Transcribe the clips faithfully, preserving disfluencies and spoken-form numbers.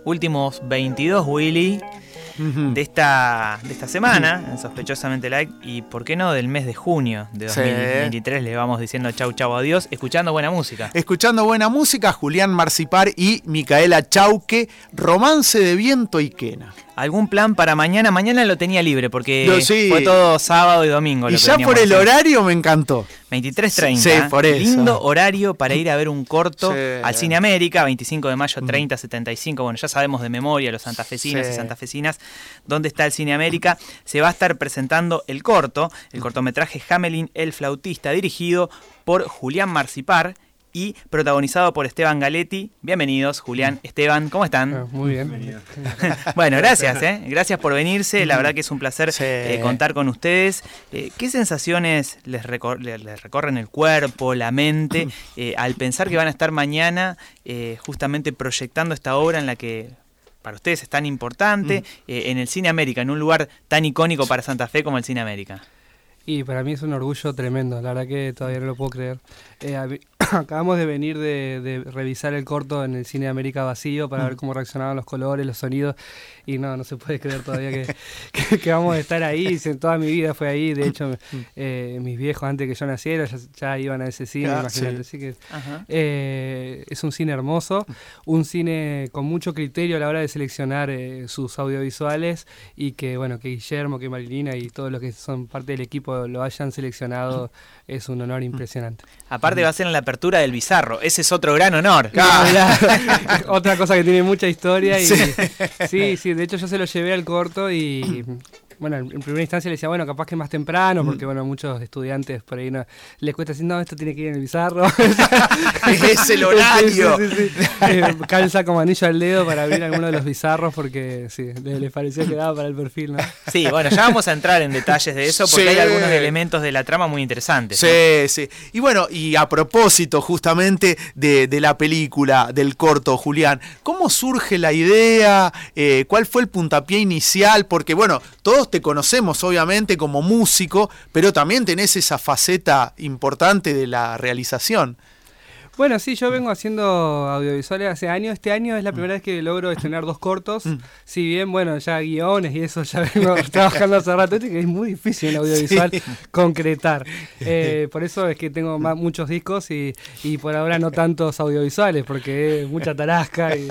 últimos veintidós, Willy, uh-huh. de esta de esta semana, en Sospechosamente Like, y por qué no del mes de junio de dos mil veintitrés. Sí. Le vamos diciendo chau chau adiós, escuchando buena música. Escuchando buena música, Julián Marcipar y Micaela Chauque, Romance de Viento y Quena. ¿Algún plan para mañana? Mañana lo tenía libre porque Yo, sí. fue todo sábado y domingo. Y lo que ya por el hacer. Horario me encantó. veintitrés treinta. Sí, por eso. Lindo horario para ir a ver un corto sí. al Cine América, veinticinco de mayo, treinta setenta y cinco. Bueno, ya sabemos de memoria los santafesinos sí. y santafesinas dónde está el Cine América. Se va a estar presentando el corto, el cortometraje Hamelin el Flautista, dirigido por Julián Marcipar y protagonizado por Esteban Galetti. Bienvenidos, Julián, Esteban, ¿cómo están? Ah, muy bien. Bueno, gracias, ¿eh? Gracias por venirse, la verdad que es un placer sí. eh, contar con ustedes. Eh, ¿Qué sensaciones les, recor- les recorren el cuerpo, la mente, eh, al pensar que van a estar mañana eh, justamente proyectando esta obra en la que para ustedes es tan importante, eh, en el Cine América, en un lugar tan icónico para Santa Fe como el Cine América? Y para mí es un orgullo tremendo, la verdad que todavía no lo puedo creer. Eh, acabamos de venir de, de revisar el corto en el Cine América vacío para mm. ver cómo reaccionaban los colores, los sonidos, y no, no se puede creer todavía que, que, que vamos a estar ahí. Toda mi vida fue ahí, de hecho eh, mis viejos antes que yo naciera ya, ya iban a ese cine, ah, imagínate. Sí. Así que eh, es un cine hermoso, un cine con mucho criterio a la hora de seleccionar eh, sus audiovisuales, y que bueno, que Guillermo, que Marilina y todos los que son parte del equipo lo hayan seleccionado es un honor impresionante. Aparte va a ser en la apertura del Bizarro, ese es otro gran honor. Otra cosa que tiene mucha historia y sí. sí, sí, de hecho yo se lo llevé al corto y bueno, en primera instancia le decía, bueno, capaz que más temprano, porque bueno, muchos estudiantes por ahí no les cuesta decir, no, esto tiene que ir en el Bizarro. Es el horario. Sí, sí, sí, sí. Eh, calza como anillo al dedo para abrir alguno de los bizarros porque sí, les, les parecía que daba para el perfil, ¿no? Sí, bueno, ya vamos a entrar en detalles de eso porque sí. hay algunos elementos de la trama muy interesantes. Sí, ¿no? sí. Y bueno, y a propósito justamente de, de la película, del corto, Julián, ¿cómo surge la idea? Eh, ¿Cuál fue el puntapié inicial? Porque bueno, todos te conocemos obviamente como músico, pero también tenés esa faceta importante de la realización. Bueno, sí, yo vengo haciendo audiovisuales hace años. Este año es la primera vez que logro estrenar dos cortos. Mm. Si bien, bueno, ya guiones y eso ya vengo trabajando hace rato, que es muy difícil en audiovisual sí. concretar. Eh, por eso es que tengo más, muchos discos y, y por ahora no tantos audiovisuales, porque es mucha tarasca y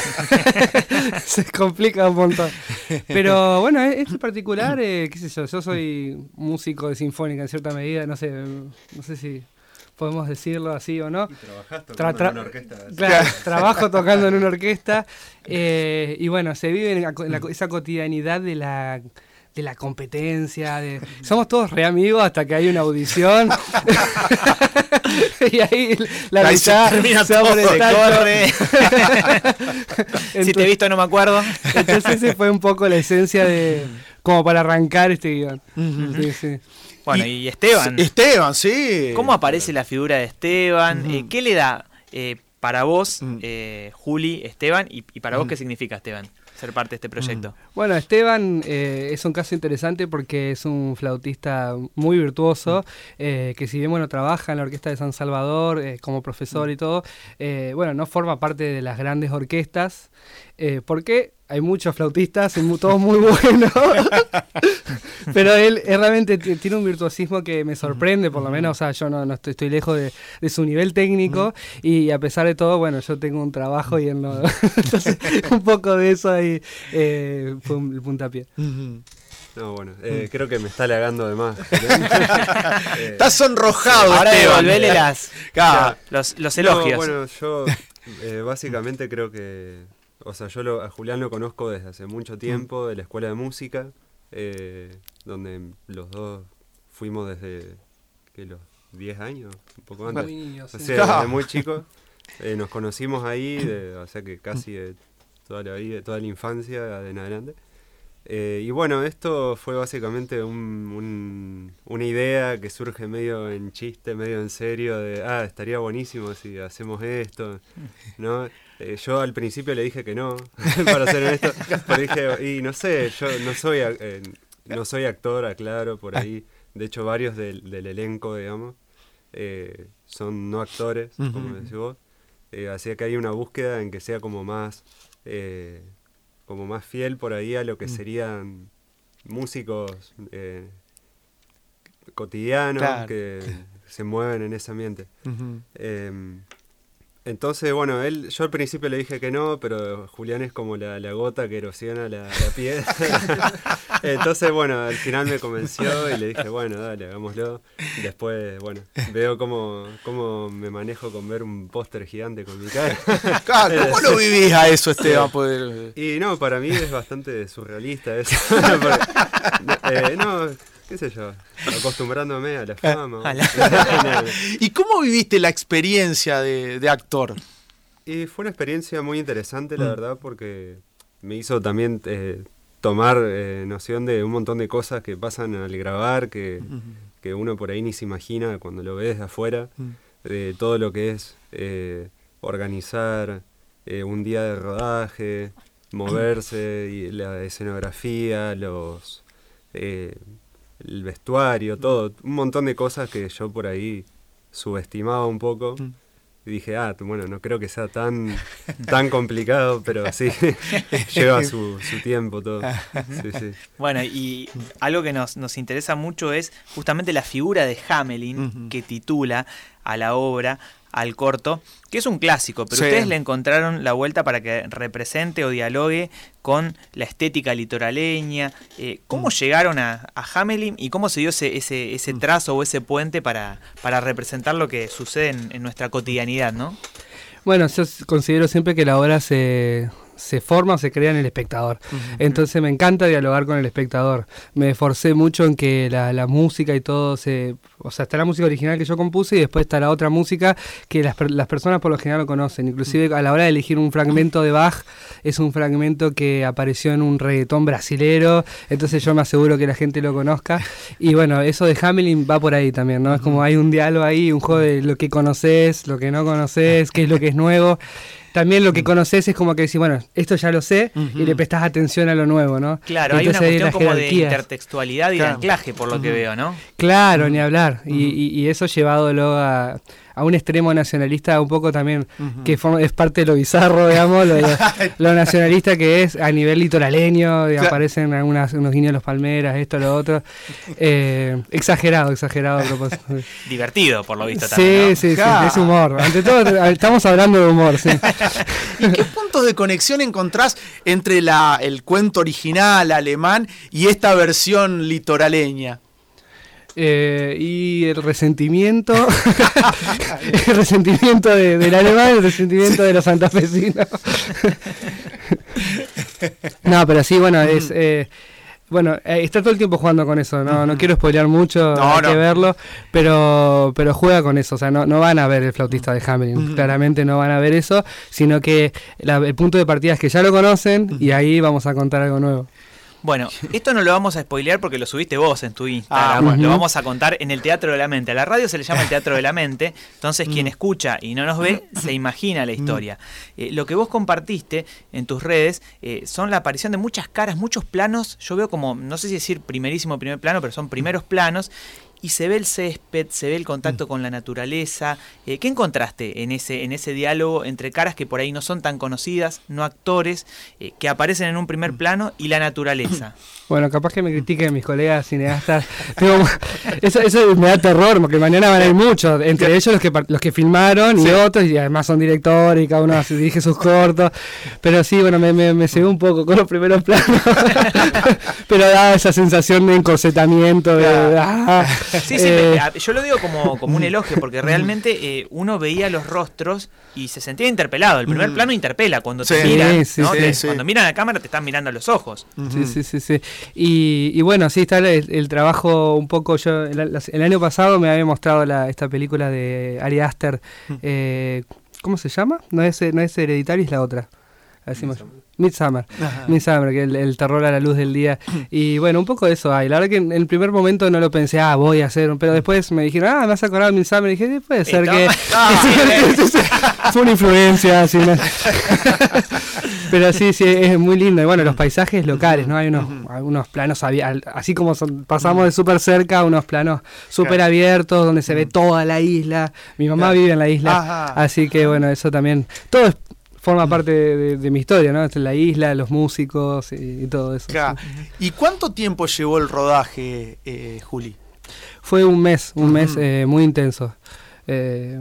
se complica un montón. Pero bueno, este particular, eh, qué sé yo, yo soy músico de sinfónica en cierta medida, no sé, no sé si podemos decirlo así o no. Y trabajás tocando tra- tra- en una orquesta. Claro, trabajo tocando en una orquesta. Eh, y bueno, se vive en, la, en la, esa cotidianidad de la, de la competencia. De, somos todos re amigos hasta que hay una audición. Y ahí la mitad se, se va por el corre. Si te he visto no me acuerdo. Entonces ese fue un poco la esencia de como para arrancar este guión. Uh-huh. Sí, sí. Bueno, y, y Esteban. Esteban, sí. ¿Cómo aparece la figura de Esteban? Uh-huh. Eh, ¿Qué le da eh, para vos, uh-huh. eh, Juli, Esteban? Y, y para uh-huh. vos, ¿qué significa Esteban? Ser parte de este proyecto. Uh-huh. Bueno, Esteban eh, es un caso interesante porque es un flautista muy virtuoso, uh-huh. eh, que si bien bueno trabaja en la Orquesta de San Salvador eh, como profesor uh-huh. y todo, eh, bueno, no forma parte de las grandes orquestas, eh, porque hay muchos flautistas, todos muy buenos, pero él, él realmente t- tiene un virtuosismo que me sorprende, por lo menos, o sea, yo no, no estoy, estoy lejos de, de su nivel técnico, y a pesar de todo, bueno, yo tengo un trabajo y él no. Entonces, un poco de eso ahí eh, fue el puntapié. No, bueno, eh, creo que me está halagando de más. eh, Estás sonrojado, ahora Esteban. Devolvele las, claro. los, los elogios. No, bueno, yo eh, básicamente creo que... O sea, yo lo, a Julián lo conozco desde hace mucho tiempo, de la escuela de música, eh, donde los dos fuimos desde que los diez años, un poco antes. Muy niños, sí. O sea, desde muy chicos. Eh, nos conocimos ahí, de, o sea que casi de toda la vida, toda la infancia de en adelante. Eh, y bueno, esto fue básicamente un, un, una idea que surge medio en chiste, medio en serio, de, ah, estaría buenísimo si hacemos esto, ¿no? Eh, yo al principio le dije que no, para ser honesto, pero dije, y no sé, yo no soy eh, no soy actor, aclaro, por ahí, de hecho varios del, del elenco, digamos, eh, son no actores, uh-huh. como decís vos, eh, así que hay una búsqueda en que sea como más eh, como más fiel por ahí a lo que Mm. serían músicos eh, cotidianos Claro. que se mueven en ese ambiente. Ujú. Eh, entonces, bueno, él, yo al principio le dije que no, pero Julián es como la, la gota que erosiona la, la piedra. Entonces, bueno, al final me convenció y le dije, bueno, dale, hagámoslo. Después, bueno, veo cómo, cómo me manejo con ver un póster gigante con mi cara. Claro, ¿cómo lo vivís a eso, Esteban? Poder... Y no, para mí es bastante surrealista eso. Porque, eh, no, qué sé yo, acostumbrándome a la fama. A la- ¿Y cómo viviste la experiencia de, de actor? Y fue una experiencia muy interesante, la Mm. verdad, porque me hizo también eh, tomar eh, noción de un montón de cosas que pasan al grabar, que, que uno por ahí ni se imagina cuando lo ve desde afuera, de todo lo que es eh, organizar eh, un día de rodaje, moverse, y la escenografía, los eh, el vestuario, todo, un montón de cosas que yo por ahí subestimaba un poco. Y dije, ah, bueno, no creo que sea tan, tan complicado, pero sí, lleva su, su tiempo todo. Sí, sí. Bueno, y algo que nos, nos interesa mucho es justamente la figura de Hamelin, Ujú. que titula a la obra, al corto, que es un clásico, pero Sí. ustedes le encontraron la vuelta para que represente o dialogue con la estética litoraleña. Eh, ¿Cómo Mm. llegaron a, a Hamelin y cómo se dio ese, ese, ese trazo o ese puente para, para representar lo que sucede en, en nuestra cotidianidad, ¿no? Bueno, yo s- considero siempre que la obra se, se forma o se crea en el espectador. Entonces me encanta dialogar con el espectador. Me esforcé mucho en que la, la música y todo se... O sea, está la música original que yo compuse y después está la otra música que las, per- las personas por lo general no conocen. Inclusive a la hora de elegir un fragmento de Bach, es un fragmento que apareció en un reggaetón brasilero, entonces yo me aseguro que la gente lo conozca. Y bueno, eso de Hamelin va por ahí también, ¿no? Es como hay un diálogo ahí, un juego de lo que conoces, lo que no conoces, qué es lo que es nuevo. También lo que conoces es como que decís, bueno, esto ya lo sé, Ujú. y le prestás atención a lo nuevo, ¿no? Claro, Y hay una entonces ahí cuestión las como de jerarquías. intertextualidad y Claro. de anclaje, por lo que Ujú. veo, ¿no? Claro, ni hablar. Y, y, y eso llevado luego a, a un extremo nacionalista un poco también, Ujú. que forma- es parte de lo bizarro, digamos, lo, lo nacionalista que es a nivel litoraleño, y Claro. aparecen algunas, unos guiños de los palmeras, esto, lo otro. Eh, exagerado, exagerado a propósito. Divertido, por lo visto Sí, también, ¿no? sí, sí, Claro. es humor. Ante todo, estamos hablando de humor, sí. ¿Y qué puntos de conexión encontrás entre la, el cuento original alemán y esta versión litoraleña? Eh, y el resentimiento, el resentimiento de, del alemán, el resentimiento de los santafesinos. No, pero sí, bueno, es eh, bueno, eh, está todo el tiempo jugando con eso, no, no quiero spoilear mucho, No, hay no. que verlo, pero pero juega con eso, o sea, no, no van a ver el flautista de Hamelin, claramente no van a ver eso, sino que la- el punto de partida es que ya lo conocen y ahí vamos a contar algo nuevo. Bueno, esto no lo vamos a spoilear porque lo subiste vos en tu Instagram. Ah, bueno. Lo Ujú. vamos a contar en el Teatro de la Mente. A la radio se le llama el Teatro de la Mente. Entonces, quien escucha y no nos ve, se imagina la historia. Eh, lo que vos compartiste en tus redes eh, son la aparición de muchas caras, muchos planos. Yo veo como, no sé si decir primerísimo primer plano, pero son primeros planos. Y se ve el césped, se ve el contacto con la naturaleza. Eh, ¿Qué encontraste en ese, en ese diálogo entre caras que por ahí no son tan conocidas, no actores, eh, que aparecen en un primer plano y la naturaleza? Bueno, capaz que me critiquen mis colegas cineastas. Tengo- eso, eso me da terror, porque mañana van a ir muchos, entre ellos los que par- los que filmaron y otros, y además son directores y cada uno hace- dirige sus cortos. Pero sí, bueno, me, me, me cegó un poco con los primeros planos. Pero daba esa sensación de encorsetamiento, de... ah, Sí, sí, eh, me- a- yo lo digo como, como un elogio, porque realmente eh, uno veía los rostros y se sentía interpelado. El primer Mm. plano interpela cuando te Sí, miran, sí, ¿no? sí, Te- sí. Cuando miran a la cámara te están mirando a los ojos. Sí, sí, sí, sí. Y, y bueno, sí, está el, el trabajo un poco, yo el, la- el año pasado me había mostrado la, esta película de Ari Aster, eh, ¿cómo se llama? No es, no es Hereditario, es la otra. Así me- Midsommar. Ajá. Midsommar, que el, el terror a la luz del día. Y bueno, un poco de eso hay. La verdad que en el primer momento no lo pensé, ah, voy a hacer, un- pero después me dijeron, ah, me has acordado de Midsommar, y dije, "Sí, puede ser Esto- que... Ah, Sí, sí, sí. Fue una influencia, así, ¿no? Pero sí, sí, es muy lindo. Y bueno, los paisajes locales, ¿no? Hay unos, unos planos, abi- al- así como son- pasamos de súper cerca, unos planos súper abiertos, donde se ve toda la isla. Mi mamá Claro. vive en la isla, Ajá. así que bueno, eso también, todo es forma parte de, de, de mi historia, ¿no? La isla, los músicos y, y todo eso. Claro. Sí. ¿Y cuánto tiempo llevó el rodaje, eh, Juli? Fue un mes, un Uh-huh. mes eh, muy intenso. Eh,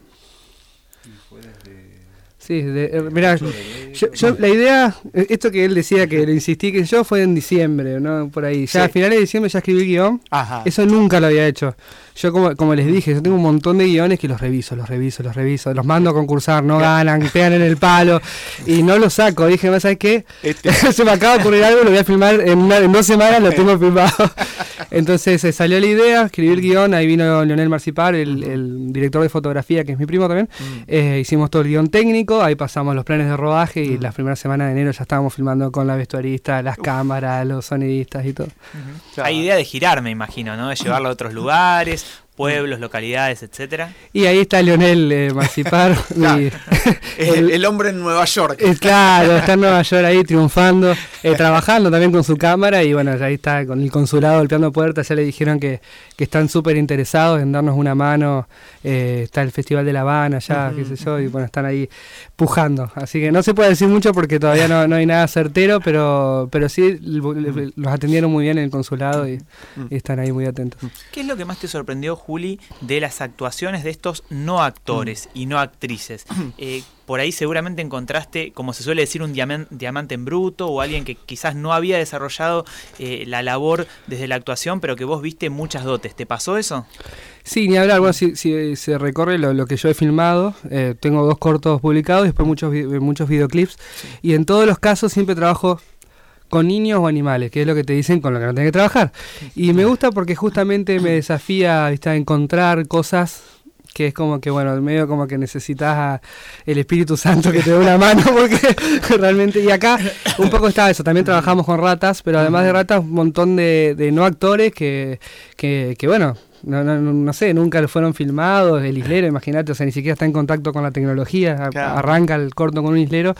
Sí, de, eh, mirá, yo, yo la idea, esto que él decía que le insistí que yo fue en diciembre, ¿no? Por ahí. Ya Sí. a finales de diciembre ya escribí el guión. Ajá. Eso nunca lo había hecho. Yo como, como les dije, yo tengo un montón de guiones que los reviso, los reviso, los reviso, los mando a concursar, no ganan, pegan en el palo y no los saco. Dije, ¿sabes qué? Este- Se me acaba de ocurrir algo, lo voy a filmar en, una, en dos semanas, lo tengo filmado. Entonces eh, salió la idea, escribí el guión, ahí vino Leonel Marcipar, el, el director de fotografía, que es mi primo también. Mm. Eh, hicimos todo el guión técnico, ahí pasamos los planes de rodaje y la primera semana de enero ya estábamos filmando con la vestuarista, las cámaras, los sonidistas y todo. Claro. Hay idea de girar, me imagino, ¿no? De llevarlo a otros lugares, pueblos, localidades, etcétera. Y ahí está Leonel eh, Marcipar, Claro. mi- el, el hombre en Nueva York. Eh, claro, está en Nueva York ahí triunfando, eh, trabajando también con su cámara y bueno, ahí está con el consulado golpeando puertas, ya le dijeron que, que están súper interesados en darnos una mano, eh, está el Festival de La Habana ya, qué sé yo, y bueno, están ahí pujando, así que no se puede decir mucho porque todavía no, no hay nada certero, pero, pero sí l- l- los atendieron muy bien en el consulado y, y están ahí muy atentos. ¿Qué es lo que más te sorprendió, Juli, de las actuaciones de estos no actores y no actrices? Eh, por ahí seguramente encontraste, como se suele decir, un diaman- diamante en bruto o alguien que quizás no había desarrollado eh, la labor desde la actuación, pero que vos viste muchas dotes. ¿Te pasó eso? Sí, ni hablar, bueno, si, si se recorre lo, lo que yo he filmado, eh, tengo dos cortos publicados y después muchos, vi- muchos videoclips, y en todos los casos siempre trabajo con niños o animales, que es lo que te dicen con lo que no tenés que trabajar. Y me gusta porque justamente me desafía, ¿viste?, a encontrar cosas que es como que, bueno, medio como que necesitas a el Espíritu Santo que te dé una mano, porque realmente, y acá un poco está eso, también trabajamos con ratas, pero además de ratas, un montón de, de no actores que, que, que bueno, no, no, no sé, nunca fueron filmados, el islero, imagínate, o sea, ni siquiera está en contacto con la tecnología, a- Claro. arranca el corto con un islero.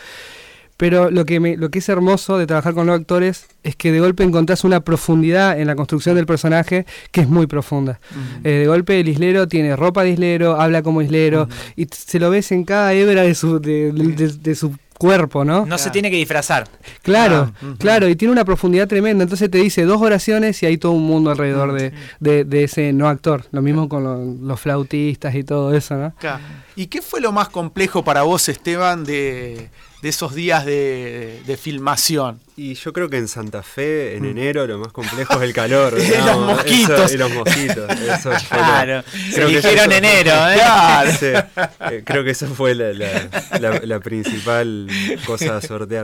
Pero lo que, me, lo que es hermoso de trabajar con los actores es que de golpe encontrás una profundidad en la construcción del personaje que es muy profunda. Mm. Eh, de golpe el islero tiene ropa de islero, habla como islero, y t- se lo ves en cada hebra de su, de, de- de- de su cuerpo, ¿no? No se tiene que disfrazar. Claro, Ah, ujú. claro, y tiene una profundidad tremenda. Entonces te dice dos oraciones y hay todo un mundo alrededor de, de, de ese no actor. Lo mismo con lo- los flautistas y todo eso, ¿no? Claro. ¿Y qué fue lo más complejo para vos, Esteban, de, de esos días de, de filmación? Y yo creo que en Santa Fe, en enero, lo más complejo es el calor. Y digamos, los mosquitos. eso, y los mosquitos. Eso fue lo- Claro, se creo que dijeron eso- enero, ¿eh? Claro. Sí, eh, creo que esa fue la, la- la- la principal cosa a sortear.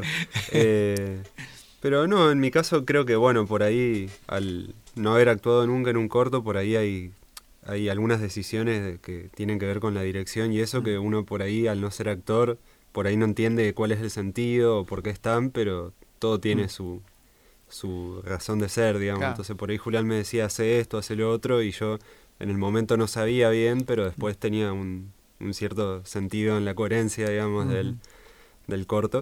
Eh, pero no, en mi caso creo que, bueno, por ahí, al no haber actuado nunca en un corto, por ahí hay, hay algunas decisiones que tienen que ver con la dirección y eso que uno por ahí, al no ser actor, por ahí no entiende cuál es el sentido o por qué están, pero todo tiene su, su razón de ser, digamos. Claro. Entonces por ahí Julián me decía, hace esto, hace lo otro, y yo en el momento no sabía bien, pero después tenía un, un cierto sentido en la coherencia, digamos, Ujú. del, del corto.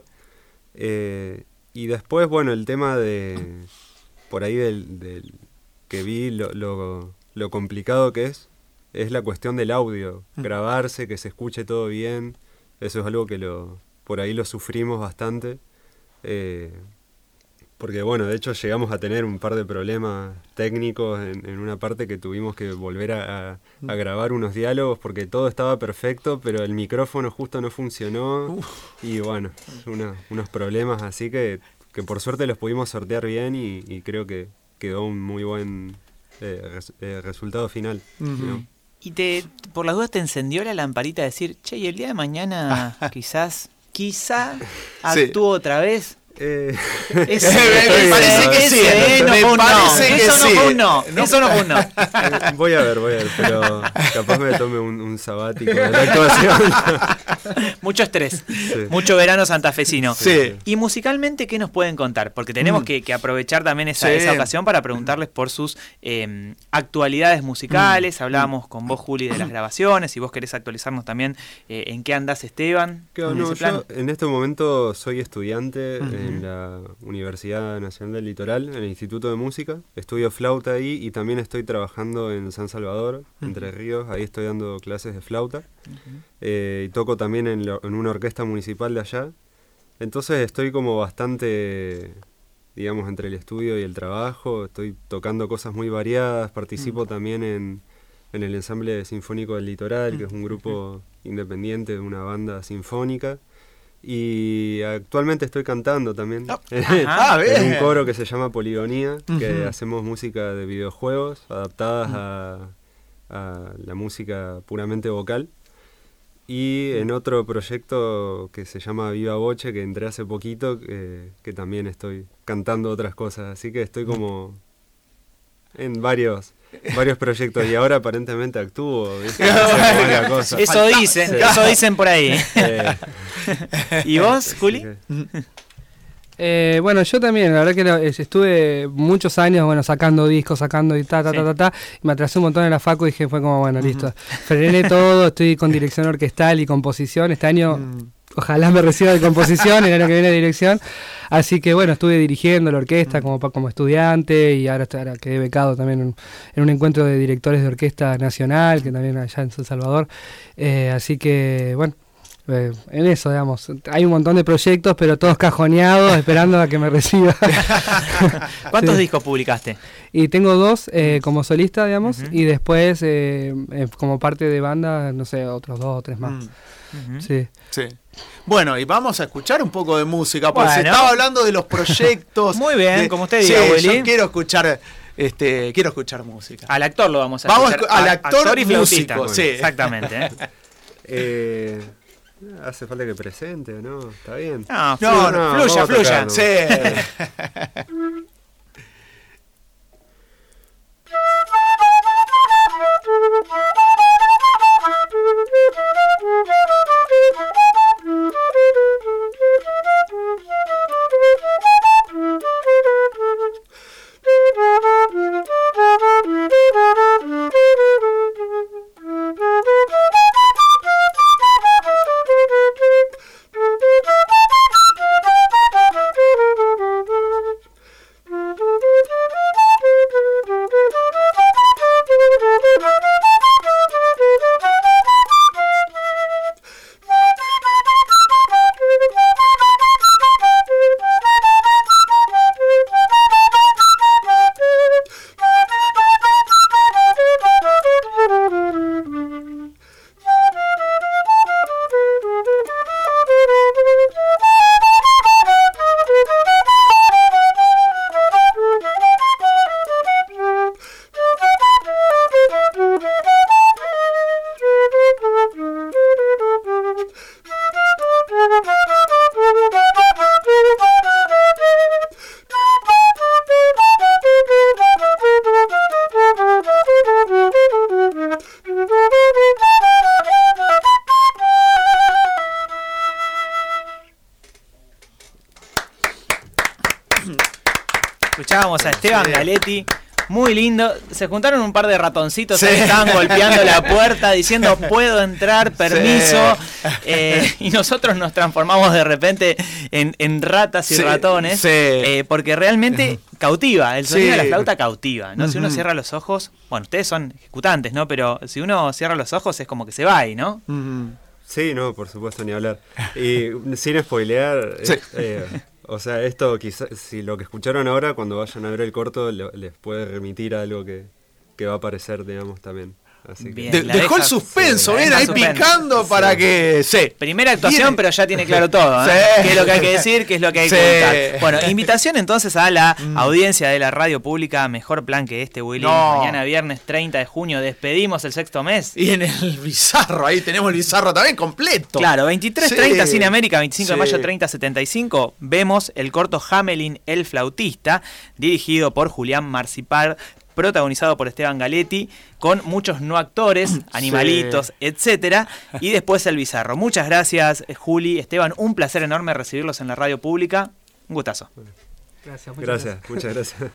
Eh, y después, bueno, el tema de, por ahí del, del que vi, lo, lo, lo complicado que es, es la cuestión del audio, grabarse, que se escuche todo bien, eso es algo que lo por ahí lo sufrimos bastante. Eh, Porque bueno, de hecho llegamos a tener un par de problemas técnicos en, en una parte que tuvimos que volver a, a, a grabar unos diálogos porque todo estaba perfecto, pero el micrófono justo no funcionó. Uf. Y bueno, una- unos problemas así que, que por suerte los pudimos sortear bien y, y creo que quedó un muy buen eh, res- eh, resultado final. Ujú. ¿no? Y te, por las dudas te encendió la lamparita de decir, che, y el día de mañana quizás, quizá Sí. actúo otra vez. Eh, Ese, Me parece que sí, ese, eh, no me fue un no. parece que Eso no sí. fue un no. Eso no fue un no. Eh, voy a ver, voy a ver, pero capaz me tome un, un sabático de la actuación. Mucho estrés. Sí. Mucho verano santafesino. Sí. Y musicalmente, ¿qué nos pueden contar? Porque tenemos Mm. que, que aprovechar también esa, Sí. esa ocasión para preguntarles por sus eh, actualidades musicales. Hablábamos con vos, Juli, de las grabaciones. Si vos querés actualizarnos también, eh, ¿en qué andás, Esteban? Claro, en no, ese plan. yo en este momento soy estudiante Ujú. en en la Universidad Nacional del Litoral, en el Instituto de Música. Estudio flauta ahí y también estoy trabajando en San Salvador, uh-huh. Entre Ríos. Ahí estoy dando clases de flauta. Uh-huh. Eh, y toco también en, lo, en una orquesta municipal de allá. Entonces estoy como bastante, digamos, entre el estudio y el trabajo. Estoy tocando cosas muy variadas. Participo uh-huh. también en, en el Ensamble Sinfónico del Litoral, uh-huh. que es un grupo independiente de una banda sinfónica. Y actualmente estoy cantando también oh. ah, en un coro que se llama Poligonía, uh-huh. que hacemos música de videojuegos adaptadas uh-huh. a, a la música puramente vocal. Y en otro proyecto que se llama Viva Voce, que entré hace poquito, eh, que también estoy cantando otras cosas. Así que estoy como en varios... varios proyectos y ahora aparentemente actúo, ¿viste? Cosa. Eso dicen, sí. eso dicen por ahí. Eh. ¿Y vos, Juli? Eh, bueno, yo también, la verdad que estuve muchos años, bueno, sacando discos, sacando y ta, ta, sí. ta, ta, ta, y me atrasé un montón en la facu y dije, fue como, bueno, uh-huh. listo. Frené todo, estoy con dirección orquestal y composición, este año... Uh-huh. Ojalá me reciba de composición, el año que viene de dirección. Así que bueno, estuve dirigiendo la orquesta como, como estudiante y ahora, ahora quedé becado también en, en un encuentro de directores de orquesta nacional, que también allá en San Salvador. Eh, así que bueno, eh, en eso, digamos. Hay un montón de proyectos, pero todos cajoneados, esperando a que me reciba. ¿Cuántos sí. discos publicaste? Y tengo dos eh, como solista, digamos, uh-huh. y después eh, eh, como parte de banda, no sé, otros dos o tres más. Uh-huh. Sí. Sí. Bueno, y vamos a escuchar un poco de música, porque bueno. se estaba hablando de los proyectos. Muy bien, de, como usted diga, sí, Willy. yo quiero escuchar, este, quiero escuchar música. Al actor lo vamos a vamos escuchar. Al actor, actor y flautista. músico, sí. Exactamente. ¿eh? eh, hace falta que presente, ¿no? Está bien. No, flu- no, no fluya, fluya. Sí. Escuchábamos a Esteban sí. Galetti, muy lindo. Se juntaron un par de ratoncitos sí. que estaban golpeando la puerta diciendo puedo entrar, permiso. Sí. Eh, y nosotros nos transformamos de repente en, en ratas y sí. ratones. Sí. Eh, porque realmente cautiva, el sonido sí. de la flauta cautiva, ¿no? Uh-huh. Si uno cierra los ojos, bueno, ustedes son ejecutantes, ¿no? Pero si uno cierra los ojos es como que se va ahí, ¿no? Uh-huh. Sí, no, por supuesto, ni hablar. Y sin spoilear, sí. eh, o sea, esto quizás, si lo que escucharon ahora, cuando vayan a ver el corto, le, les puede remitir a algo que, que va a aparecer, digamos, también. Así que bien, de, dejó deja, el suspenso, sí, bien, ahí suspenso. picando sí. para que... Sí. Primera actuación, ¿Viene? pero ya tiene claro todo, ¿eh? Sí. ¿Qué es lo que hay que decir? ¿Qué es lo que hay sí. que contar? Bueno, invitación entonces a la mm. audiencia de la radio pública. Mejor plan que este, Willy. No. Mañana viernes treinta de junio despedimos el sexto mes. Y en el Bizarro, ahí tenemos el Bizarro también completo. Claro, veintitrés treinta sí. Cine América, veinticinco sí. de mayo treinta setenta y cinco. Vemos el corto Hamelin, el flautista, dirigido por Julián Marcipar, protagonizado por Esteban Galetti, con muchos no actores, animalitos, sí. etcétera, y después el Bizarro. Muchas gracias, Juli, Esteban, un placer enorme recibirlos en la radio pública. Un gustazo. Gracias, muchas gracias. gracias. Muchas gracias.